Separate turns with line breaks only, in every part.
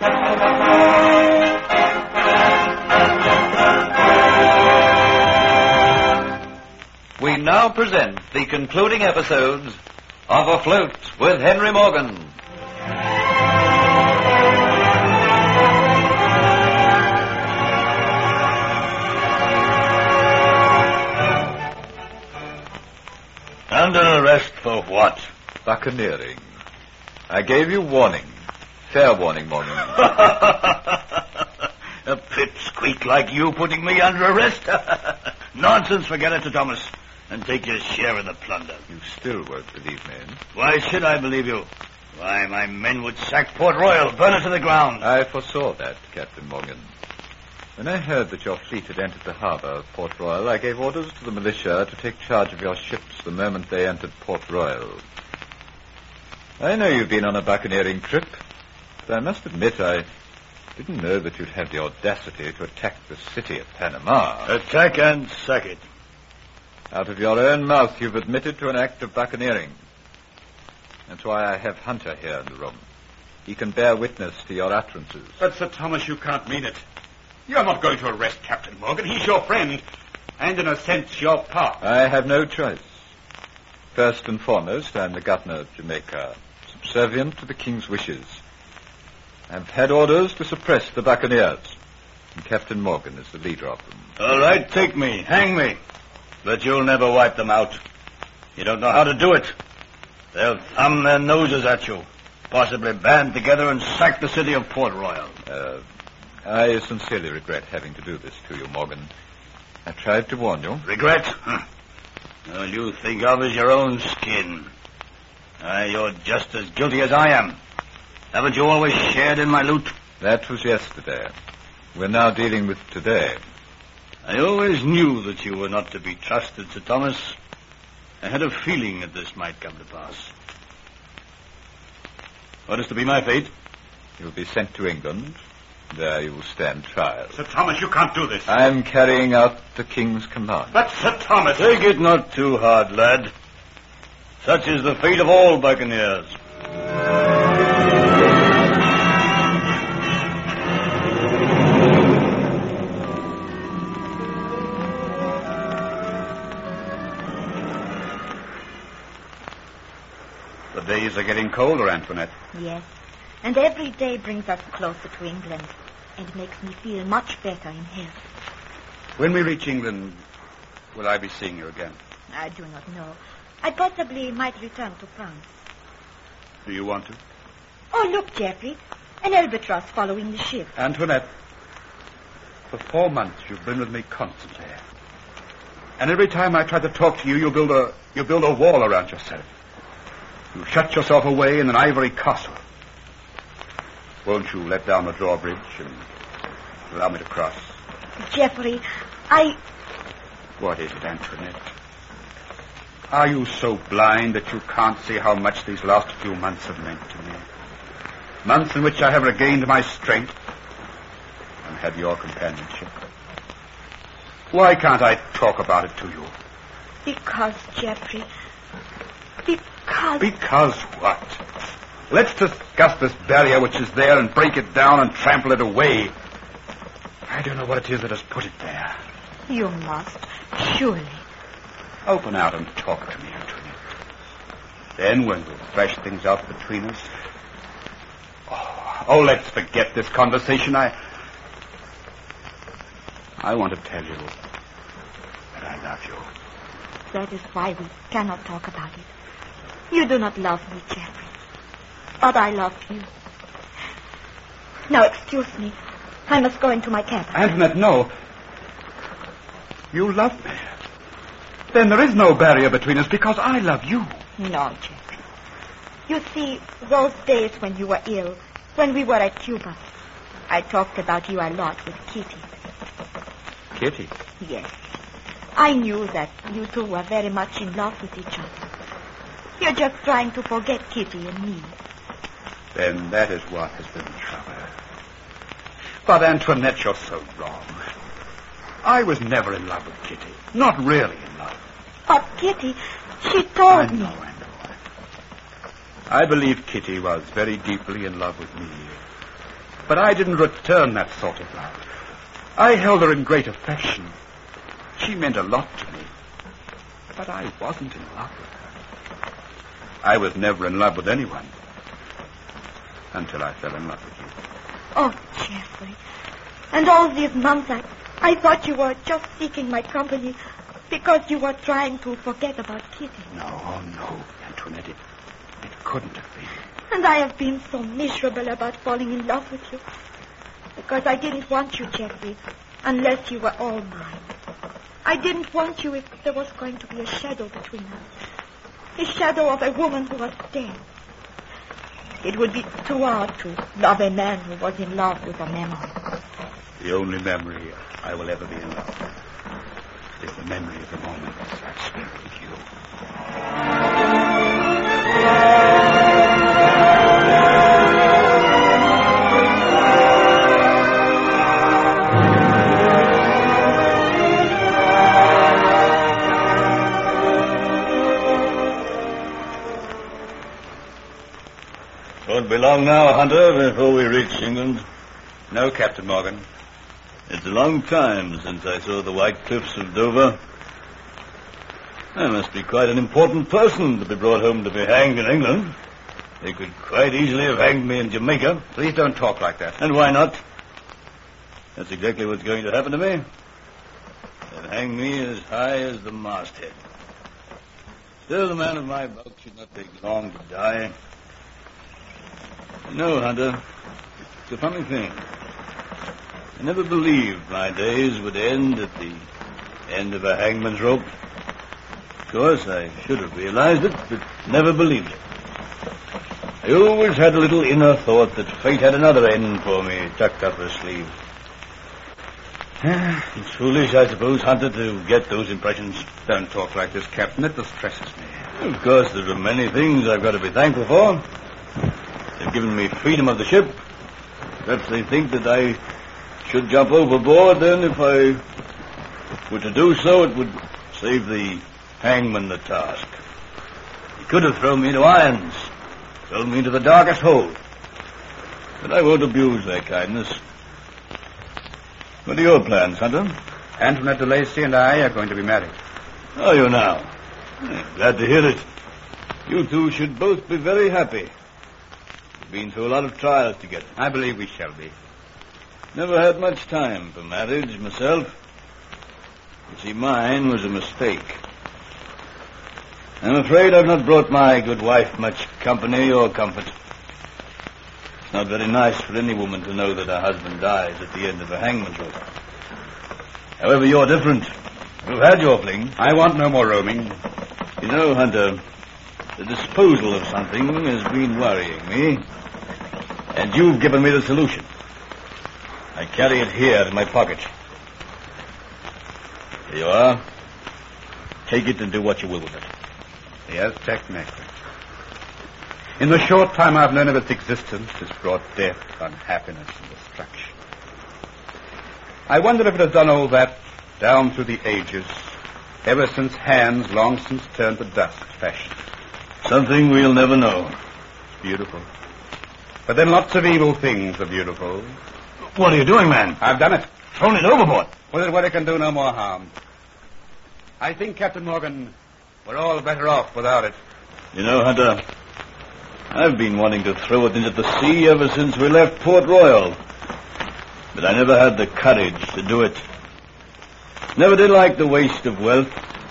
We now present the concluding episodes of Afloat with Henry Morgan.
Under arrest for what?
Buccaneering. I gave you warning. Fair warning, Morgan.
A pipsqueak like you putting me under arrest? Nonsense, forget it, Sir Thomas, and take your share of the plunder.
You still won't believe me.
Why should I believe you? Why, my men would sack Port Royal, burn it to the ground.
I foresaw that, Captain Morgan. When I heard that your fleet had entered the harbour of Port Royal, I gave orders to the militia to take charge of your ships the moment they entered Port Royal. I know you've been on a buccaneering trip, but I must admit I didn't know that you'd have the audacity to attack the city of Panama.
Attack and sack it.
Out of your own mouth, you've admitted to an act of buccaneering. That's why I have Hunter here in the room. He can bear witness to your utterances.
But, Sir Thomas, you can't mean it. You're not going to arrest Captain Morgan. He's your friend, and in a sense, your pal.
I have no choice. First and foremost, I'm the governor of Jamaica, subservient to the king's wishes. I've had orders to suppress the buccaneers, and Captain Morgan is the leader of them.
All right, take me, hang me. But you'll never wipe them out. You don't know how to do it. They'll thumb their noses at you, possibly band together and sack the city of Port Royal.
I sincerely regret having to do this to you, Morgan. I tried to warn you.
Regret? All you think of is your own skin. You're just as guilty as I am. Haven't you always shared in my loot?
That was yesterday. We're now dealing with today.
I always knew that you were not to be trusted, Sir Thomas. I had a feeling that this might come to pass. What is to be my fate?
You'll be sent to England. There you will stand trial.
Sir Thomas, you can't do this.
I'm carrying out the king's command.
But, Sir Thomas...
Take it not too hard, lad. Such is the fate of all buccaneers.
The days are getting colder, Antoinette.
Yes, and every day brings us closer to England and makes me feel much better in health.
When we reach England, will I be seeing you again?
I do not know. I possibly might return to France.
Do you want to?
Oh, look, Geoffrey. An albatross following the ship.
Antoinette, for 4 months you've been with me constantly. And every time I try to talk to you, you build a wall around yourself. You shut yourself away in an ivory castle. Won't you let down the drawbridge and allow me to cross?
Geoffrey,
What is it, Antoinette? Are you so blind that you can't see how much these last few months have meant to me? Months in which I have regained my strength and had your companionship. Why can't I talk about it to you?
because, Geoffrey, because...
Because what? Let's discuss this barrier which is there and break it down and trample it away. I don't know what it is that has put it there.
You must, surely.
Open out and talk to me, Antoinette. Then when we'll thrash things out between us... Oh, let's forget this conversation. I want to tell you that I love you.
That is why we cannot talk about it. You do not love me, Geoffrey. But I love you. Now, excuse me. I must go into my cabin.
Antoinette, no. You love me. Then there is no barrier between us because I love you.
No, Geoffrey. You see, those days when you were ill, when we were at Cuba, I talked about you a lot with Kitty.
Kitty?
Yes. I knew that you two were very much in love with each other. You're just trying to forget Kitty and me.
Then that is what has been the trouble. But Antoinette, you're so wrong. I was never in love with Kitty. Not really in love.
But Kitty, she told
I
me.
know. I believe Kitty was very deeply in love with me. But I didn't return that sort of love. I held her in great affection. She meant a lot to me. But I wasn't in love with her. I was never in love with anyone. Until I fell in love with you.
Oh, Jeffrey. And all these months I thought you were just seeking my company because you were trying to forget about Kitty.
No, Antoinette. It couldn't have been.
And I have been so miserable about falling in love with you. Because I didn't want you, Jeffrey, unless you were all mine. I didn't want you if there was going to be a shadow between us. A shadow of a woman who was dead. It would be too hard to love a man who was in love with a memory.
The only memory I will ever be in love with is the memory of the moments I've spent with you.
Won't be long now, Hunter, before we reach England.
No, Captain Morgan.
It's a long time since I saw the white cliffs of Dover. I must be quite an important person to be brought home to be hanged in England. They could quite easily have hanged me in Jamaica.
Please don't talk like that.
And why not? That's exactly what's going to happen to me. They'll hang me as high as the masthead. Still, the man of my bulk should not take long to die. No, Hunter, it's a funny thing. I never believed my days would end at the end of a hangman's rope. Of course, I should have realized it, but never believed it. I always had a little inner thought that fate had another end for me tucked up her sleeve. It's foolish, I suppose, Hunter, to get those impressions.
Don't talk like this, Captain. It distresses me.
Of course, there are many things I've got to be thankful for. They've given me freedom of the ship. Perhaps they think that I should jump overboard, then if I were to do so, it would save the hangman the task. He could have thrown me into irons, thrown me into the darkest hole. But I won't abuse their kindness. What are your plans, Hunter?
Antoinette de Lacy and I are going to be married.
Are you now? I'm glad to hear it. You two should both be very happy. Been through a lot of trials together.
I believe we shall be.
Never had much time for marriage myself. You see, mine was a mistake. I'm afraid I've not brought my good wife much company or comfort. It's not very nice for any woman to know that her husband dies at the end of a hangman's rope. However, you're different. You've had your fling.
I want no more roaming.
You know, Hunter, the disposal of something has been worrying me. And you've given me the solution. I carry it here in my pocket. Here you are. Take it and do what you will with it.
Yes, technically. In the short time I've known of its existence, it's brought death, unhappiness, and destruction. I wonder if it has done all that down through the ages, ever since hands long since turned to dust fashioned.
Something we'll never know.
It's beautiful. But then lots of evil things are beautiful.
What are you doing, man?
I've done it.
Thrown it overboard.
With it where it can do no more harm. I think, Captain Morgan, we're all better off without it.
You know, Hunter, I've been wanting to throw it into the sea ever since we left Port Royal. But I never had the courage to do it. Never did like the waste of wealth.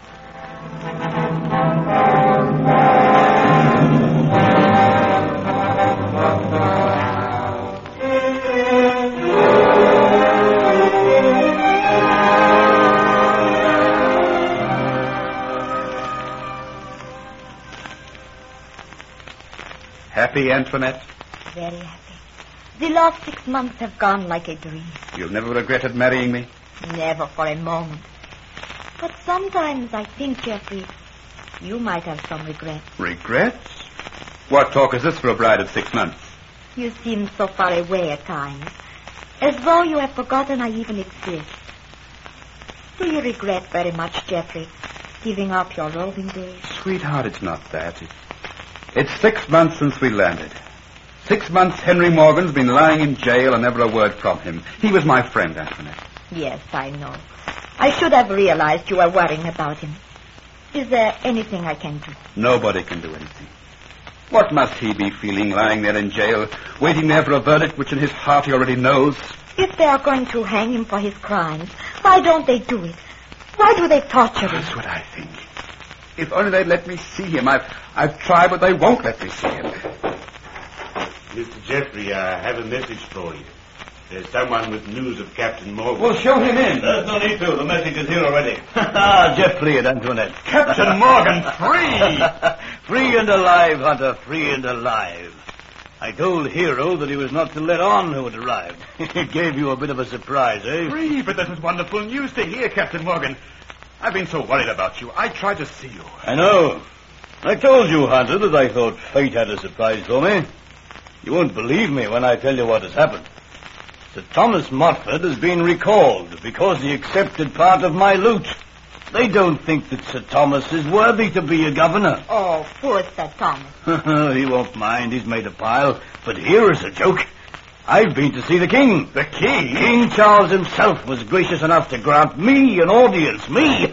Happy, Antoinette?
Very happy. The last 6 months have gone like a dream.
You've never regretted marrying me?
Never for a moment. But sometimes I think, Jeffrey, you might have some regrets.
Regrets? What talk is this for a bride of 6 months?
You seem so far away at times, as though you have forgotten I even exist. Do you regret very much, Jeffrey, giving up your roving days?
Sweetheart, it's not that. It's 6 months since we landed. 6 months Henry Morgan's been lying in jail and never a word from him. He was my friend, Antoinette.
Yes, I know. I should have realized you were worrying about him. Is there anything I can do?
Nobody can do anything. What must he be feeling lying there in jail, waiting there for a verdict which in his heart he already knows?
If they are going to hang him for his crimes, why don't they do it? Why do they torture him?
That's what I think. If only they'd let me see him. I've tried, but they won't let me see him.
Mr. Jeffrey, I have a message for you. There's someone with news of Captain Morgan.
Well, show him in.
There's no need to. The message is here already.
Jeffrey and Antoinette.
Captain Morgan, free!
Free and alive, Hunter, free and alive. I told Hero that he was not to let on who had arrived. It gave you a bit of a surprise, eh?
Free, but that was wonderful news to hear, Captain Morgan. I've been so worried about you. I tried to see you.
I know. I told you, Hunter, that I thought fate had a surprise for me. You won't believe me when I tell you what has happened. Sir Thomas Moffat has been recalled because he accepted part of my loot. They don't think that Sir Thomas is worthy to be a governor.
Oh, poor Sir Thomas.
He won't mind. He's made a pile. But here is a joke. I've been to see the king.
The king?
King Charles himself was gracious enough to grant me an audience. Me!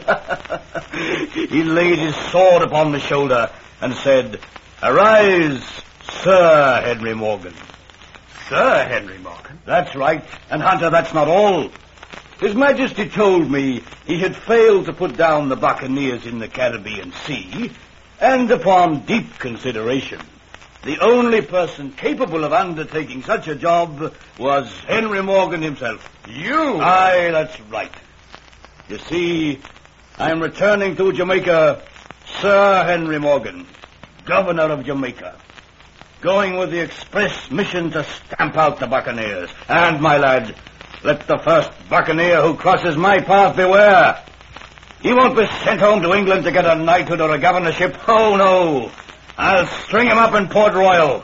He laid his sword upon my shoulder and said, "Arise, Sir Henry Morgan."
Sir Henry Morgan?
That's right. And, Hunter, that's not all. His Majesty told me he had failed to put down the buccaneers in the Caribbean Sea, and upon deep consideration, the only person capable of undertaking such a job was Henry Morgan himself.
You?
Aye, that's right. You see, I'm returning to Jamaica, Sir Henry Morgan, Governor of Jamaica, going with the express mission to stamp out the buccaneers. And, my lad, let the first buccaneer who crosses my path beware. He won't be sent home to England to get a knighthood or a governorship. Oh, no. I'll string him up in Port Royal.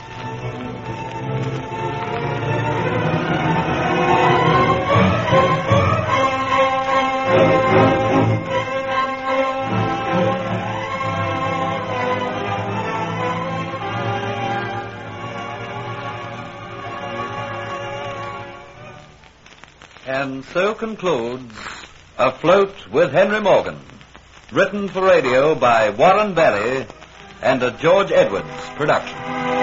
And so concludes Afloat with Henry Morgan, written for radio by Warren Barry and a George Edwards production.